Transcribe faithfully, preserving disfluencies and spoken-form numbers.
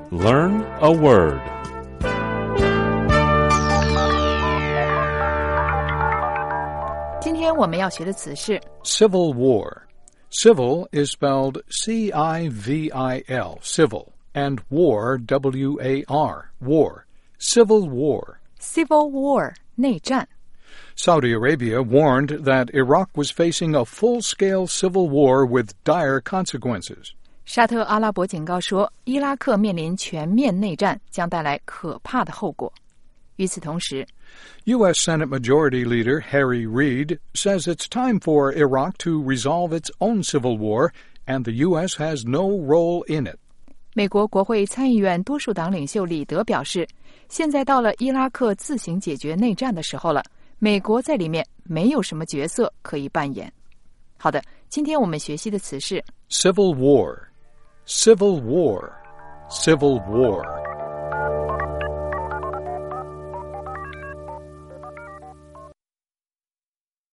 Learn a word. Today 今天我们要学的词是 Civil war. Civil is spelled C I V I L, civil, and war, W A R, war. Civil war. Civil war, 内战。 Saudi Arabia warned that Iraq was facing a full-scale civil war with dire consequences. 沙特阿拉伯警告说，伊拉克面临全面内战，将带来可怕的后果。与此同时 U S Senate Majority Leader Harry Reid says it's time for Iraq to resolve its own civil war, and the U S has no role in it. 美国国会参议院多数党领袖李德表示，现在到了伊拉克自行解决内战的时候了，美国在里面没有什么角色可以扮演。好的，今天我们学习的词是 Civil war. Civil war. Civil war.